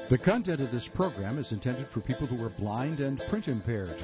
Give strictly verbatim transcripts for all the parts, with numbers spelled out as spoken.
The content of this program is intended for people who are blind and print impaired.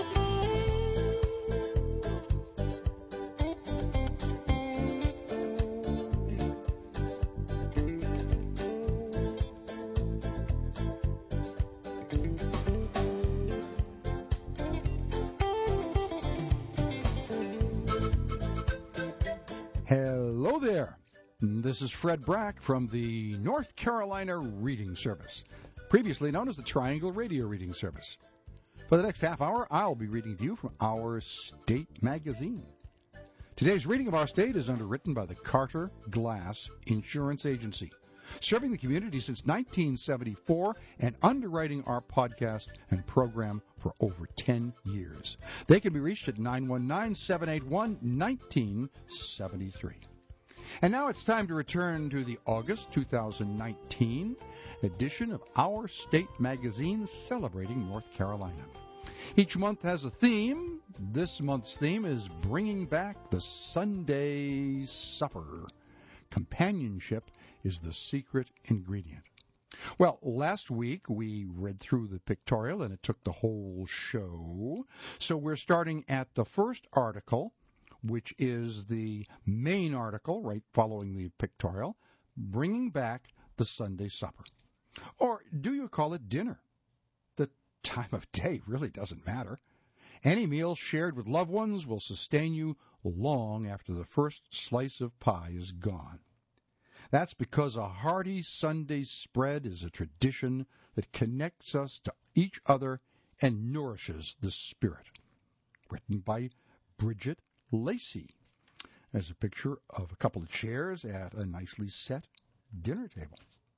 Hello there. This is Fred Brack from the North Carolina Reading Service, previously known as the Triangle Radio Reading Service. For the next half hour, I'll be reading to you from Our State magazine. Today's reading of Our State is underwritten by the Carter Glass Insurance Agency, serving the community since nineteen seventy-four and underwriting our podcast and program for over ten years. They can be reached at nine one nine, seven eight one, one nine seven three. And now it's time to return to the August two thousand nineteen edition of Our State magazine celebrating North Carolina. Each month has a theme. This month's theme is bringing back the Sunday supper. Companionship is the secret ingredient. Well, last week we read through the pictorial and it took the whole show. So we're starting at the first article, which is the main article right following the pictorial, bringing back the Sunday supper. Or do you call it dinner? The time of day really doesn't matter. Any meal shared with loved ones will sustain you long after the first slice of pie is gone. That's because a hearty Sunday spread is a tradition that connects us to each other and nourishes the spirit. Written by Bridget Lacey, as a picture of a couple of chairs at a nicely set dinner table.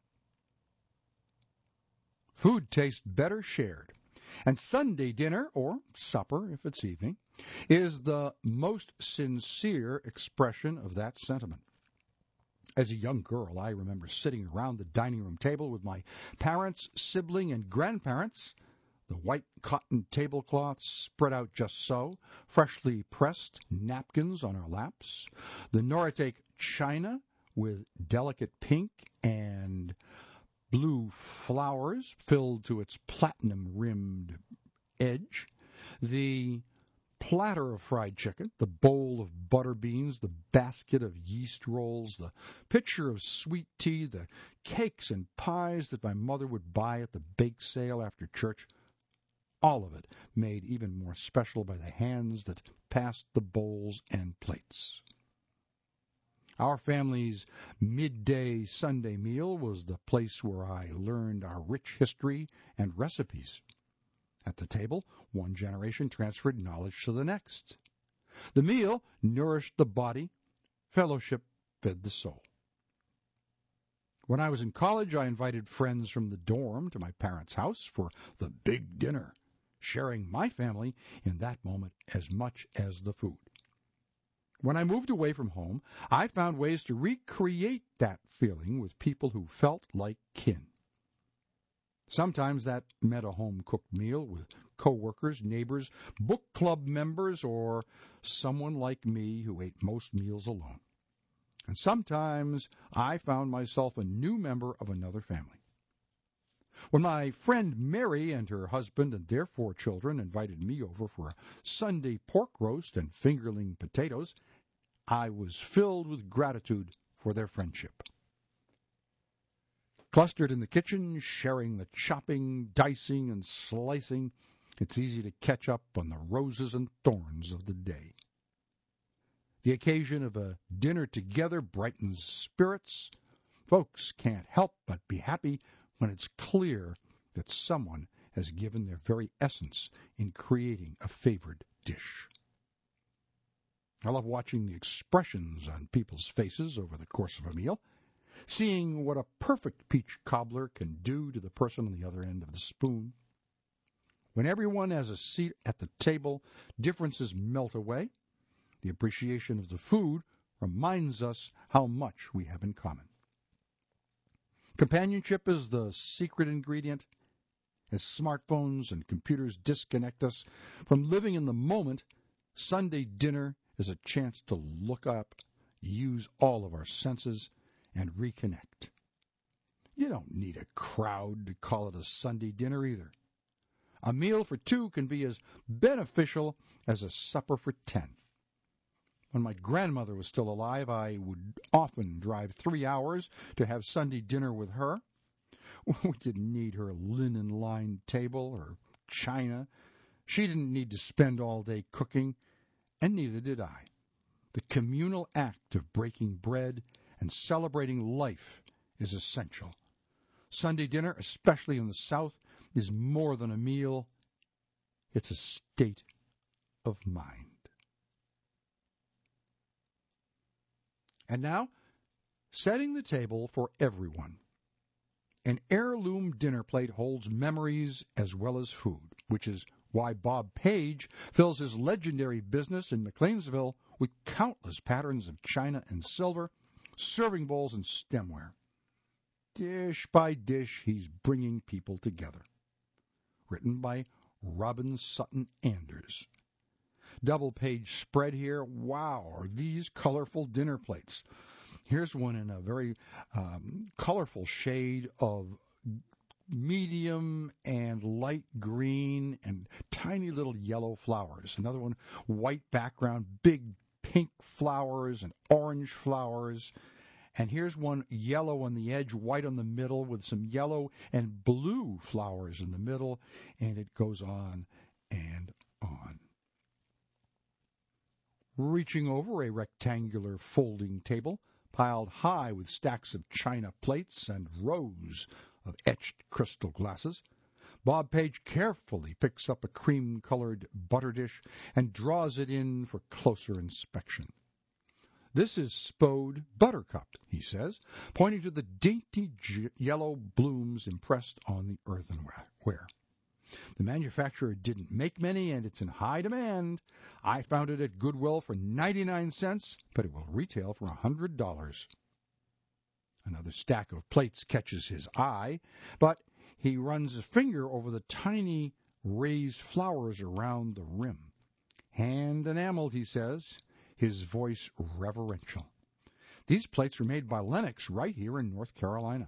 Food tastes better shared, and Sunday dinner, or supper if it's evening, is the most sincere expression of that sentiment. As a young girl, I remember sitting around the dining room table with my parents, sibling, and grandparents, the white cotton tablecloths spread out just so, freshly pressed napkins on our laps, the Noratek china with delicate pink and blue flowers filled to its platinum-rimmed edge, the platter of fried chicken, the bowl of butter beans, the basket of yeast rolls, the pitcher of sweet tea, the cakes and pies that my mother would buy at the bake sale after church, all of it made even more special by the hands that passed the bowls and plates. Our family's midday Sunday meal was the place where I learned our rich history and recipes. At the table, one generation transferred knowledge to the next. The meal nourished the body, fellowship fed the soul. When I was in college, I invited friends from the dorm to my parents' house for the big dinner, sharing my family in that moment as much as the food. When I moved away from home, I found ways to recreate that feeling with people who felt like kin. Sometimes that meant a home-cooked meal with coworkers, neighbors, book club members, or someone like me who ate most meals alone. And sometimes I found myself a new member of another family. When my friend Mary and her husband and their four children invited me over for a Sunday pork roast and fingerling potatoes, I was filled with gratitude for their friendship. Clustered in the kitchen, sharing the chopping, dicing, and slicing, it's easy to catch up on the roses and thorns of the day. The occasion of a dinner together brightens spirits. Folks can't help but be happy when it's clear that someone has given their very essence in creating a favored dish. I love watching the expressions on people's faces over the course of a meal, seeing what a perfect peach cobbler can do to the person on the other end of the spoon. When everyone has a seat at the table, differences melt away. The appreciation of the food reminds us how much we have in common. Companionship is the secret ingredient. As smartphones and computers disconnect us from living in the moment, Sunday dinner is a chance to look up, use all of our senses, and reconnect. You don't need a crowd to call it a Sunday dinner either. A meal for two can be as beneficial as a supper for ten. When my grandmother was still alive, I would often drive three hours to have Sunday dinner with her. We didn't need her linen-lined table or china. She didn't need to spend all day cooking, and neither did I. The communal act of breaking bread and celebrating life is essential. Sunday dinner, especially in the South, is more than a meal. It's a state of mind. And now, setting the table for everyone. An heirloom dinner plate holds memories as well as food, which is why Bob Page fills his legendary business in McLeansville with countless patterns of china and silver, serving bowls and stemware. Dish by dish, he's bringing people together. Written by Robin Sutton Anders. Double page spread here. Wow, are these colorful dinner plates. Here's one in a very um, colorful shade of medium and light green and tiny little yellow flowers. Another one, white background, big pink flowers and orange flowers. And here's one yellow on the edge, white on the middle, with some yellow and blue flowers in the middle, and it goes on and on. Reaching over a rectangular folding table, piled high with stacks of china plates and rows of etched crystal glasses, Bob Page carefully picks up a cream-colored butter dish and draws it in for closer inspection. This is Spode Buttercup, he says, pointing to the dainty j- yellow blooms impressed on the earthenware. The manufacturer didn't make many, and it's in high demand. I found it at Goodwill for ninety-nine cents, but it will retail for one hundred dollars. Another stack of plates catches his eye, but he runs a finger over the tiny raised flowers around the rim. Hand enameled, he says, his voice reverential. These plates are made by Lennox right here in North Carolina.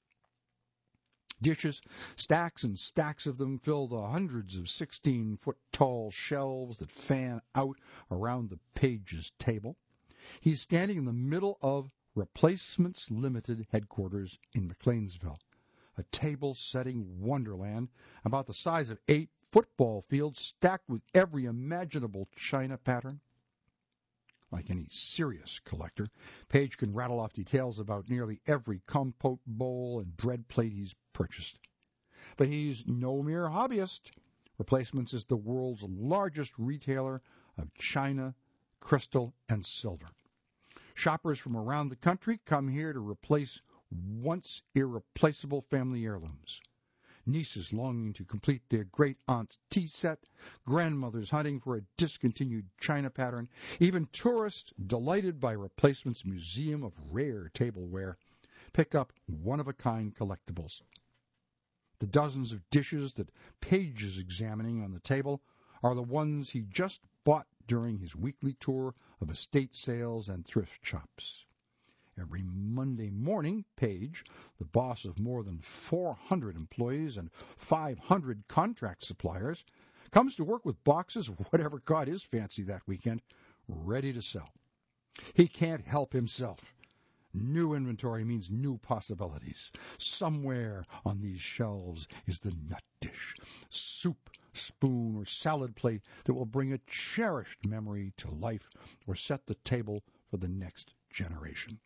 Dishes, stacks and stacks of them, fill the hundreds of sixteen-foot-tall shelves that fan out around the Page's table. He's standing in the middle of Replacements Limited headquarters in McLeansville, a table-setting wonderland about the size of eight football fields stacked with every imaginable china pattern. Like any serious collector, Page can rattle off details about nearly every compote bowl and bread plate he's purchased. But he's no mere hobbyist. Replacements is the world's largest retailer of china, crystal, and silver. Shoppers from around the country come here to replace once irreplaceable family heirlooms. Nieces longing to complete their great-aunt's tea set, grandmothers hunting for a discontinued china pattern, even tourists delighted by Replacement's museum of rare tableware pick up one-of-a-kind collectibles. The dozens of dishes that Page is examining on the table are the ones he just bought during his weekly tour of estate sales and thrift shops. Every Monday morning, Page, the boss of more than four hundred employees and five hundred contract suppliers, comes to work with boxes of whatever caught his fancy that weekend, ready to sell. He can't help himself. New inventory means new possibilities. Somewhere on these shelves is the nut dish, soup, spoon, or salad plate that will bring a cherished memory to life or set the table for the next generation.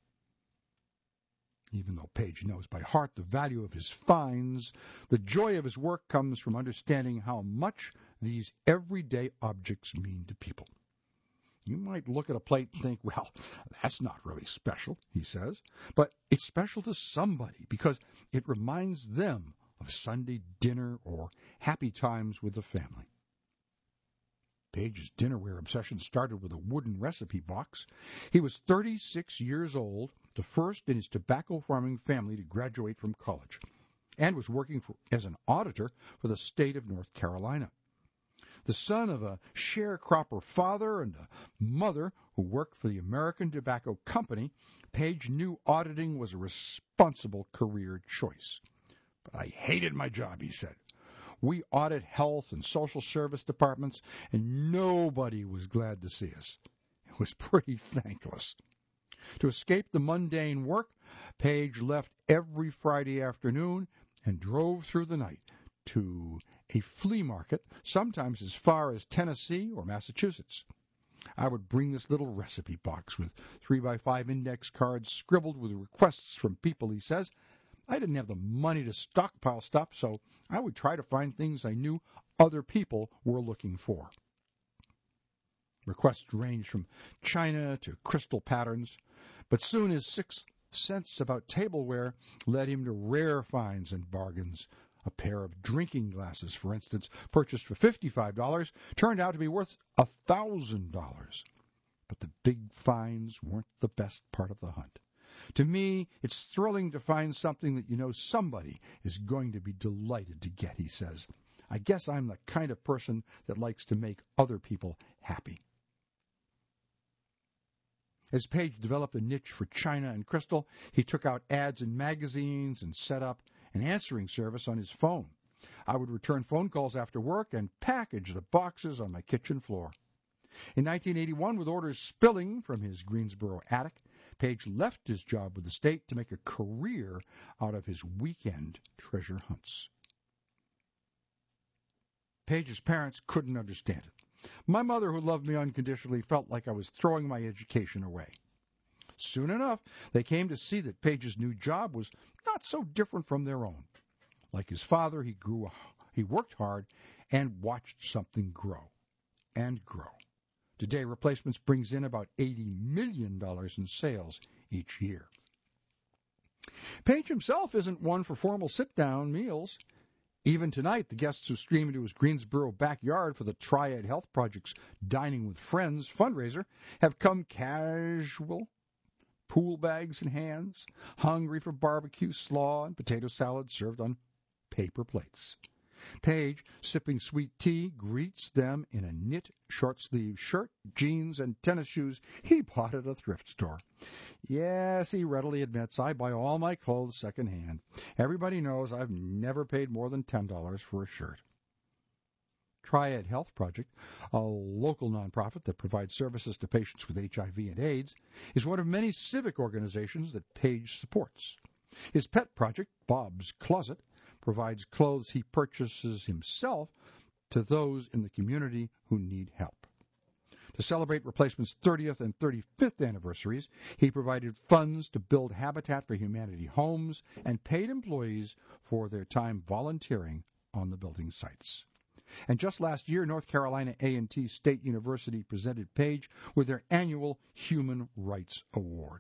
Even though Page knows by heart the value of his finds, the joy of his work comes from understanding how much these everyday objects mean to people. You might look at a plate and think, well, that's not really special, he says, but it's special to somebody because it reminds them of Sunday dinner or happy times with the family. Page's dinnerware obsession started with a wooden recipe box. He was thirty-six years old, the first in his tobacco farming family to graduate from college, and was working for, as an auditor for the state of North Carolina. The son of a sharecropper father and a mother who worked for the American Tobacco Company, Page knew auditing was a responsible career choice. But I hated my job, he said. We audit health and social service departments, and nobody was glad to see us. It was pretty thankless. To escape the mundane work, Page left every Friday afternoon and drove through the night to a flea market, sometimes as far as Tennessee or Massachusetts. I would bring this little recipe box with three by five index cards scribbled with requests from people, he says. I didn't have the money to stockpile stuff, so I would try to find things I knew other people were looking for. Requests ranged from china to crystal patterns, but soon his sixth sense about tableware led him to rare finds and bargains. A pair of drinking glasses, for instance, purchased for fifty-five dollars, turned out to be worth one thousand dollars. But the big finds weren't the best part of the hunt. To me, it's thrilling to find something that you know somebody is going to be delighted to get, he says. I guess I'm the kind of person that likes to make other people happy. As Page developed a niche for china and crystal, he took out ads in magazines and set up an answering service on his phone. I would return phone calls after work and package the boxes on my kitchen floor. In nineteen eighty-one, with orders spilling from his Greensboro attic, Page left his job with the state to make a career out of his weekend treasure hunts. Page's parents couldn't understand it. My mother, who loved me unconditionally, felt like I was throwing my education away. Soon enough, they came to see that Page's new job was not so different from their own. Like his father, he grew, he worked hard and watched something grow and grow. Today, Replacements brings in about eighty million dollars in sales each year. Page himself isn't one for formal sit-down meals. Even tonight, the guests who stream into his Greensboro backyard for the Triad Health Project's Dining with Friends fundraiser have come casual, pool bags in hands, hungry for barbecue, slaw, and potato salad served on paper plates. Page, sipping sweet tea, greets them in a knit short-sleeved shirt, jeans, and tennis shoes he bought at a thrift store. Yes, he readily admits, I buy all my clothes secondhand. Everybody knows I've never paid more than ten dollars for a shirt. Triad Health Project, a local nonprofit that provides services to patients with H I V and AIDS, is one of many civic organizations that Page supports. His pet project, Bob's Closet, provides clothes he purchases himself to those in the community who need help. To celebrate Replacement's thirtieth and thirty-fifth anniversaries, he provided funds to build Habitat for Humanity homes and paid employees for their time volunteering on the building sites. And just last year, North Carolina A and T State University presented Page with their annual Human Rights Award.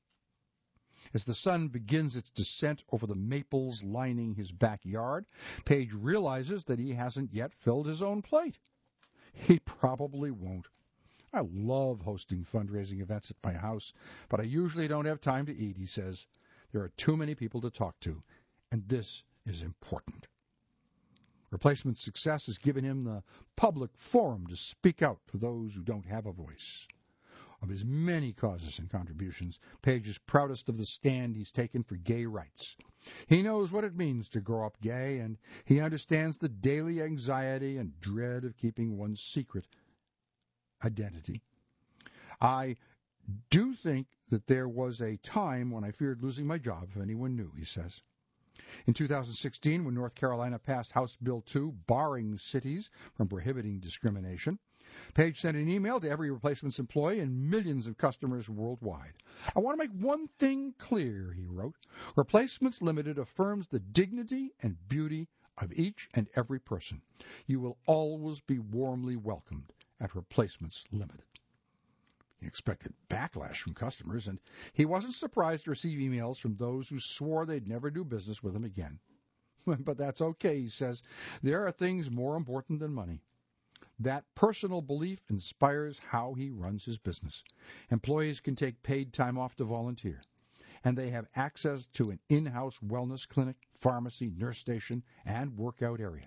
As the sun begins its descent over the maples lining his backyard, Page realizes that he hasn't yet filled his own plate. He probably won't. I love hosting fundraising events at my house, but I usually don't have time to eat, he says. There are too many people to talk to, and this is important. Replacement's success has given him the public forum to speak out for those who don't have a voice. Of his many causes and contributions, Page is proudest of the stand he's taken for gay rights. He knows what it means to grow up gay, and he understands the daily anxiety and dread of keeping one's secret identity. I do think that there was a time when I feared losing my job if anyone knew, he says. In two thousand sixteen, when North Carolina passed House Bill two, barring cities from prohibiting discrimination, Page sent an email to every Replacements employee and millions of customers worldwide. I want to make one thing clear, he wrote. Replacements Limited affirms the dignity and beauty of each and every person. You will always be warmly welcomed at Replacements Limited. He expected backlash from customers, and he wasn't surprised to receive emails from those who swore they'd never do business with him again. But that's okay, he says. There are things more important than money. That personal belief inspires how he runs his business. Employees can take paid time off to volunteer, and they have access to an in-house wellness clinic, pharmacy, nurse station, and workout area.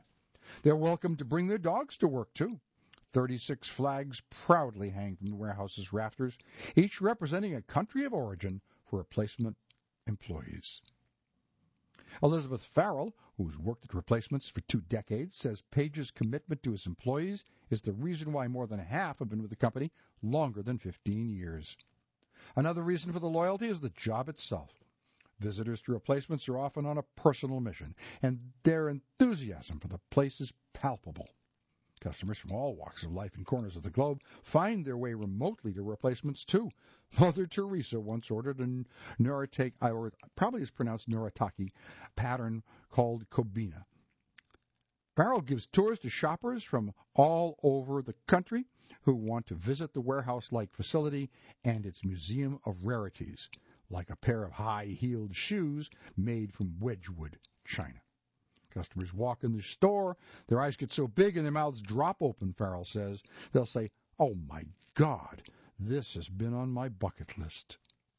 They're welcome to bring their dogs to work, too. thirty-six flags proudly hang from the warehouse's rafters, each representing a country of origin for replacement employees. Elizabeth Farrell, who's worked at Replacements for two decades, says Page's commitment to his employees is the reason why more than half have been with the company longer than fifteen years. Another reason for the loyalty is the job itself. Visitors to Replacements are often on a personal mission, and their enthusiasm for the place is palpable. Customers from all walks of life and corners of the globe find their way remotely to Replacements, too. Mother Teresa once ordered a Noritake, or probably is pronounced Noritake, pattern called Kobina. Farrell gives tours to shoppers from all over the country who want to visit the warehouse-like facility and its museum of rarities, like a pair of high-heeled shoes made from Wedgwood china. Customers walk in the store, their eyes get so big and their mouths drop open, Farrell says. They'll say, "Oh, my God, this has been on my bucket list."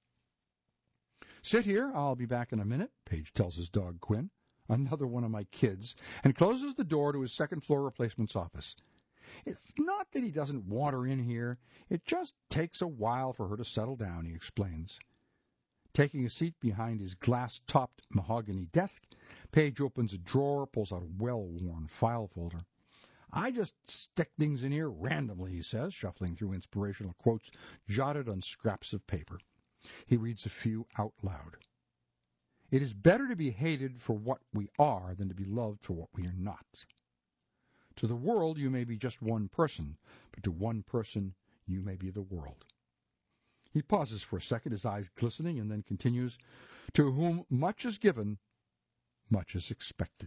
"Sit here, I'll be back in a minute," Page tells his dog Quinn, another one of my kids, and closes the door to his second-floor Replacements office. It's not that he doesn't want her in here. It just takes a while for her to settle down, he explains. Taking a seat behind his glass-topped mahogany desk, Page opens a drawer, pulls out a well-worn file folder. "I just stick things in here randomly," he says, shuffling through inspirational quotes jotted on scraps of paper. He reads a few out loud. "It is better to be hated for what we are than to be loved for what we are not. To the world you may be just one person, but to one person you may be the world." He pauses for a second, his eyes glistening, and then continues, "To whom much is given, much is expected."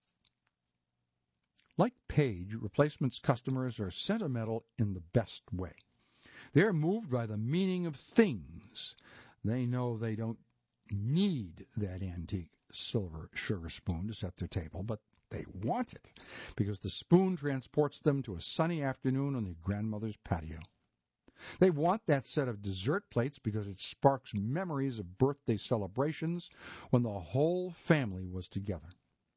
Like Page, Replacements customers are sentimental in the best way. They're moved by the meaning of things. They know they don't need that antique silver sugar spoon to set their table, but they want it because the spoon transports them to a sunny afternoon on their grandmother's patio. They want that set of dessert plates because it sparks memories of birthday celebrations when the whole family was together.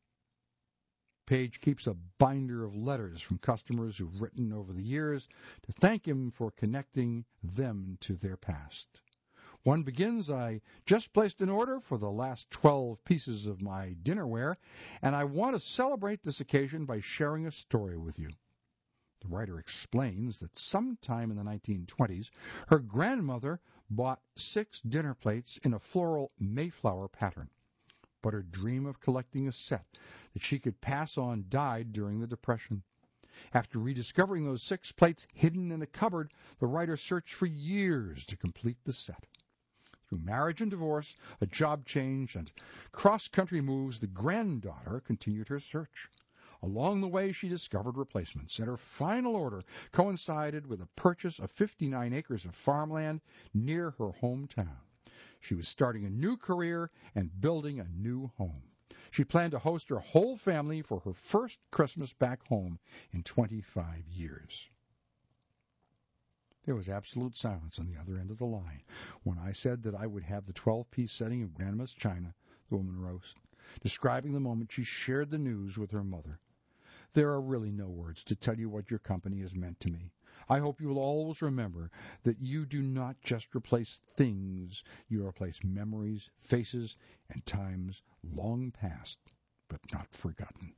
Page keeps a binder of letters from customers who've written over the years to thank him for connecting them to their past. One begins, "I just placed an order for the last twelve pieces of my dinnerware, and I want to celebrate this occasion by sharing a story with you." The writer explains that sometime in the nineteen twenties, her grandmother bought six dinner plates in a floral Mayflower pattern. But her dream of collecting a set that she could pass on died during the Depression. After rediscovering those six plates hidden in a cupboard, the writer searched for years to complete the set. Through marriage and divorce, a job change, and cross-country moves, the granddaughter continued her search. Along the way, she discovered Replacements, and her final order coincided with the purchase of fifty-nine acres of farmland near her hometown. She was starting a new career and building a new home. She planned to host her whole family for her first Christmas back home in twenty-five years. There was absolute silence on the other end of the line when I said that I would have the twelve-piece setting of Grandma's china, the woman wrote, describing the moment she shared the news with her mother. "There are really no words to tell you what your company has meant to me. I hope you will always remember that you do not just replace things, you replace memories, faces, and times long past, but not forgotten."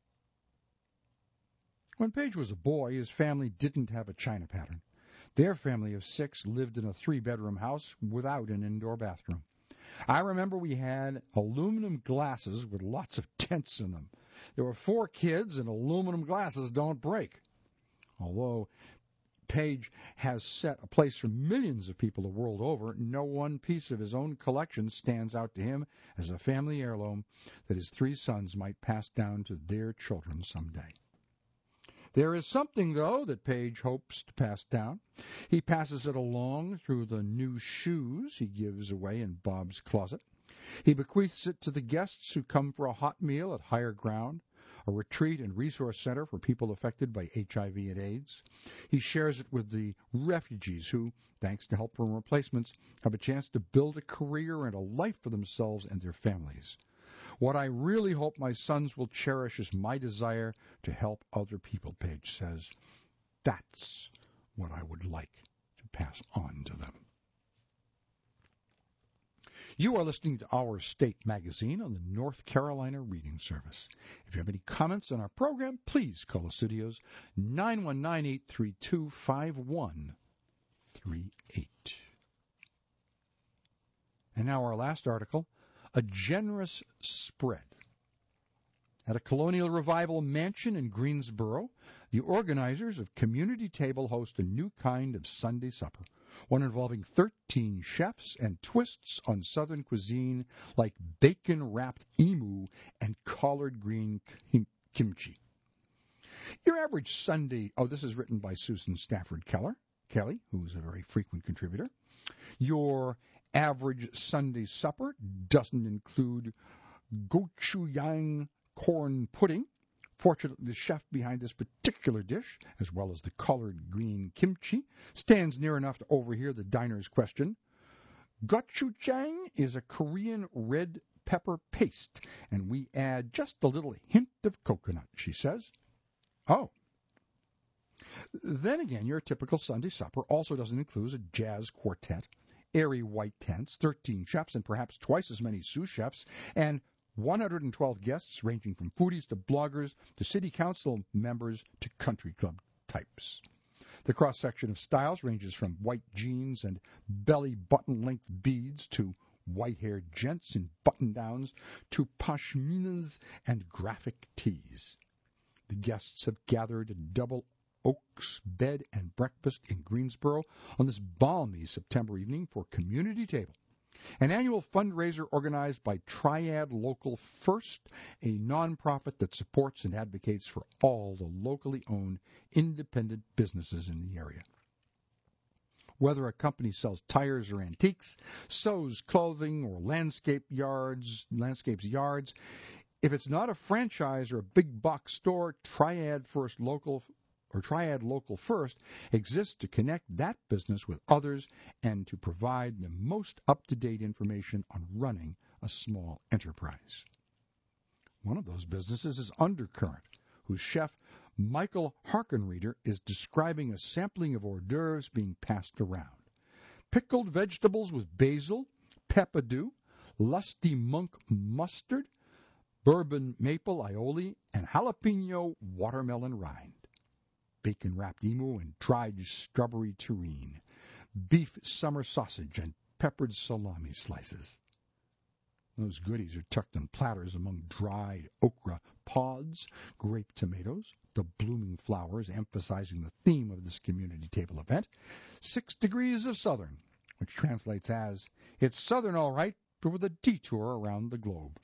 When Page was a boy, his family didn't have a china pattern. Their family of six lived in a three-bedroom house without an indoor bathroom. I remember we had aluminum glasses with lots of dents in them. There were four kids, and aluminum glasses don't break. Although Page has set a place for millions of people the world over, no one piece of his own collection stands out to him as a family heirloom that his three sons might pass down to their children someday. There is something, though, that Page hopes to pass down. He passes it along through the new shoes he gives away in Bob's Closet. He bequeaths it to the guests who come for a hot meal at Higher Ground, a retreat and resource center for people affected by H I V and AIDS. He shares it with the refugees who, thanks to help from Replacements, have a chance to build a career and a life for themselves and their families. What I really hope my sons will cherish is my desire to help other people, Page says. That's what I would like to pass on to them. You are listening to Our State magazine on the North Carolina Reading Service. If you have any comments on our program, please call the studios nine one nine, eight three two, five one three eight. And now our last article, A Generous Spread. At a Colonial Revival mansion in Greensboro, the organizers of Community Table host a new kind of Sunday supper, one involving thirteen chefs and twists on Southern cuisine like bacon-wrapped emu and collard green kim- kimchi. Your average Sunday, oh, this is written by Susan Stafford Keller, Kelly, who's a very frequent contributor. Your average Sunday supper doesn't include gochujang corn pudding. Fortunately, the chef behind this particular dish, as well as the collard green kimchi, stands near enough to overhear the diner's question. Gochujang is a Korean red pepper paste, and we add just a little hint of coconut, she says. Oh. Then again, your typical Sunday supper also doesn't include a jazz quartet, airy white tents, thirteen chefs, and perhaps twice as many sous chefs, and one hundred twelve guests ranging from foodies to bloggers to city council members to country club types. The cross-section of styles ranges from white jeans and belly button-length beads to white-haired gents in button-downs to pashminas and graphic tees. The guests have gathered at Double Oaks Bed and Breakfast in Greensboro on this balmy September evening for Community Table, an annual fundraiser organized by Triad Local First, a nonprofit that supports and advocates for all the locally owned independent businesses in the area. Whether a company sells tires or antiques, sews clothing, or landscape yards, landscapes yards, if it's not a franchise or a big box store, Triad First Local or Triad Local First exists to connect that business with others and to provide the most up-to-date information on running a small enterprise. One of those businesses is Undercurrent, whose chef Michael Harkenreeder is describing a sampling of hors d'oeuvres being passed around. Pickled vegetables with basil, peppadew, lusty monk mustard, bourbon maple aioli, and jalapeno watermelon rind. Bacon-wrapped emu and dried strawberry terrine, beef summer sausage, and peppered salami slices. Those goodies are tucked in platters among dried okra pods, grape tomatoes, the blooming flowers emphasizing the theme of this community table event, six degrees of southern, which translates as, it's southern all right, but with a detour around the globe.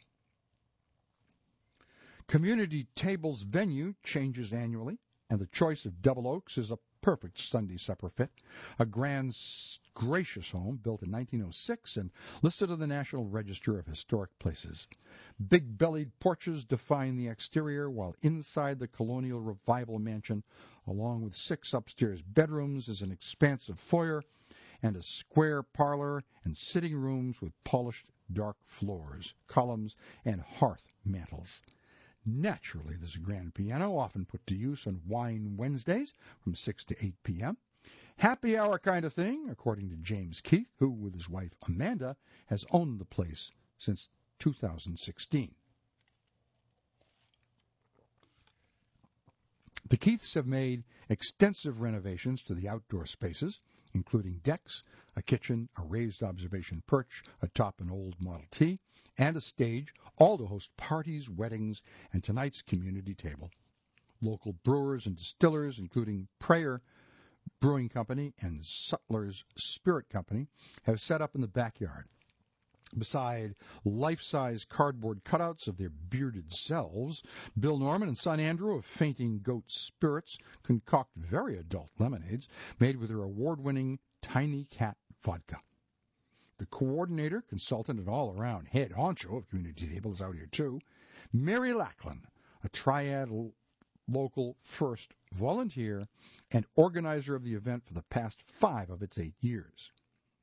Community Table's venue changes annually, and the choice of Double Oaks is a perfect Sunday supper fit, a grand, gracious home built in nineteen oh six and listed on the National Register of Historic Places. Big-bellied porches define the exterior, while inside the Colonial Revival mansion, along with six upstairs bedrooms, is an expansive foyer and a square parlor and sitting rooms with polished dark floors, columns, and hearth mantels. Naturally, there's a grand piano, often put to use on Wine Wednesdays from six to eight p.m. Happy hour kind of thing, according to James Keith, who, with his wife Amanda, has owned the place since two thousand sixteen. The Keiths have made extensive renovations to the outdoor spaces, including decks, a kitchen, a raised observation perch atop an old Model T, and a stage, all to host parties, weddings, and tonight's community table. Local brewers and distillers, including Prayer Brewing Company and Sutler's Spirit Company, have set up in the backyard. Beside life-size cardboard cutouts of their bearded selves, Bill Norman and son Andrew of Fainting Goat Spirits concoct very adult lemonades made with their award-winning Tiny Cat vodka. The coordinator, consultant, and all-around head honcho of Community Table is out here, too. Mary Lachlan, a Triad Local First volunteer and organizer of the event for the past five of its eight years.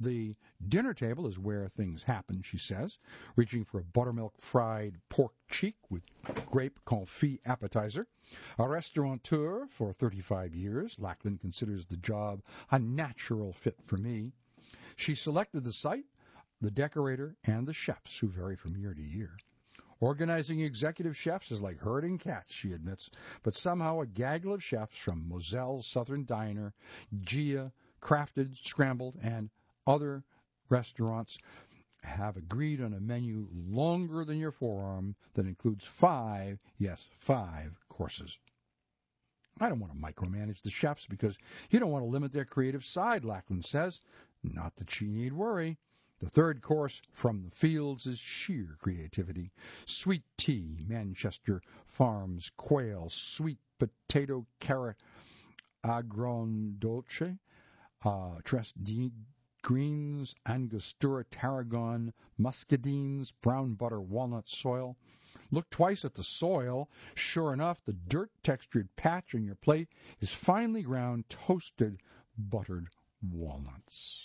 The dinner table is where things happen, she says, reaching for a buttermilk fried pork cheek with grape confit appetizer. A restaurateur for thirty-five years, Lackland considers the job a natural fit for me. She selected the site, the decorator, and the chefs, who vary from year to year. Organizing executive chefs is like herding cats, she admits, but somehow a gaggle of chefs from Moselle's Southern Diner, Gia, Crafted, Scrambled, and other restaurants have agreed on a menu longer than your forearm that includes five, yes, five courses. I don't want to micromanage the chefs because you don't want to limit their creative side, Lackland says. Not that she need worry. The third course from the fields is sheer creativity. Sweet tea, Manchester Farms quail, sweet potato carrot agrodolce, uh, tres de greens, angostura, tarragon, muscadines, brown butter, walnut soil. Look twice at the soil. Sure enough, the dirt-textured patch on your plate is finely ground, toasted, buttered walnuts.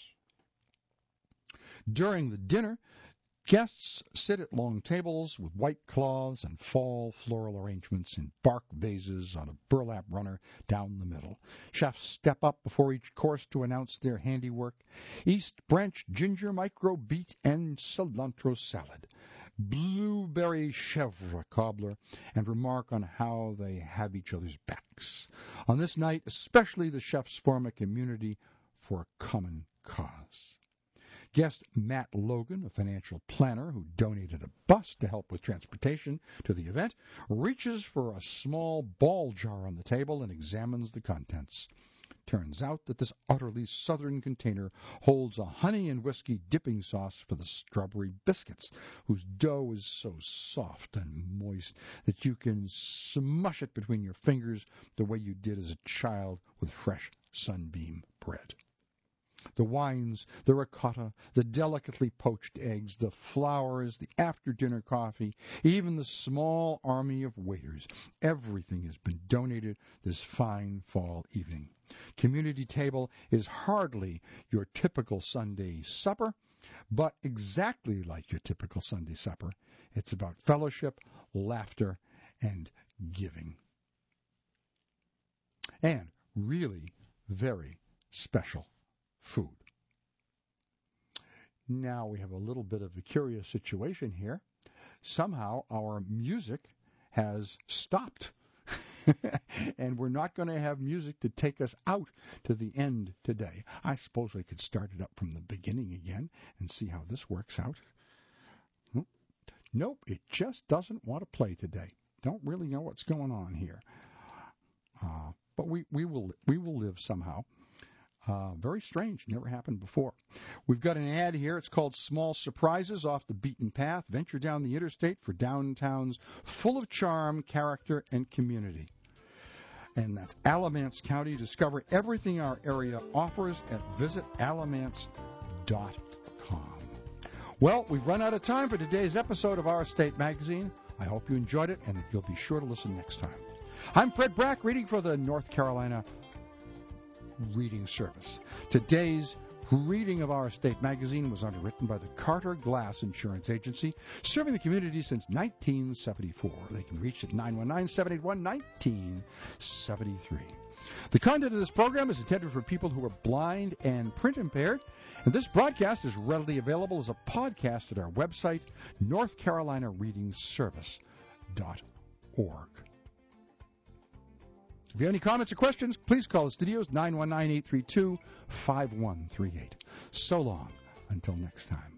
During the dinner, guests sit at long tables with white cloths and fall floral arrangements in bark vases on a burlap runner down the middle. Chefs step up before each course to announce their handiwork. East Branch ginger micro beet and cilantro salad, blueberry chèvre cobbler, and remark on how they have each other's backs. On this night, especially, the chefs form a community for a common cause. Guest Matt Logan, a financial planner who donated a bus to help with transportation to the event, reaches for a small ball jar on the table and examines the contents. Turns out that this utterly southern container holds a honey and whiskey dipping sauce for the strawberry biscuits, whose dough is so soft and moist that you can smush it between your fingers the way you did as a child with fresh sunbeam bread. The wines, the ricotta, the delicately poached eggs, the flowers, the after-dinner coffee, even the small army of waiters, everything has been donated this fine fall evening. Community table is hardly your typical Sunday supper, but exactly like your typical Sunday supper. It's about fellowship, laughter, and giving. And really very special food. Now we have a little bit of a curious situation here. Somehow our music has stopped. And we're not going to have music to take us out to the end today. I suppose I could start it up from the beginning again and see how this works out. Nope, it just doesn't want to play today. Don't really know what's going on here. Uh, but we, we will we will live somehow. Uh, very strange. Never happened before. We've got an ad here. It's called Small Surprises Off the Beaten Path. Venture down the interstate for downtowns full of charm, character, and community. And that's Alamance County. Discover everything our area offers at visit alamance dot com. Well, we've run out of time for today's episode of Our State Magazine. I hope you enjoyed it and that you'll be sure to listen next time. I'm Fred Brack, reading for the North Carolina Reading Service. Today's reading of Our State Magazine was underwritten by the Carter Glass Insurance Agency, serving the community since nineteen seventy-four. They can reach at nine one nine, seven eight one, one nine seven three. The content of this program is intended for people who are blind and print impaired, and this broadcast is readily available as a podcast at our website, north carolina reading service dot org. If you have any comments or questions, please call the studios, nine one nine, eight three two, five one three eight. So long, until next time.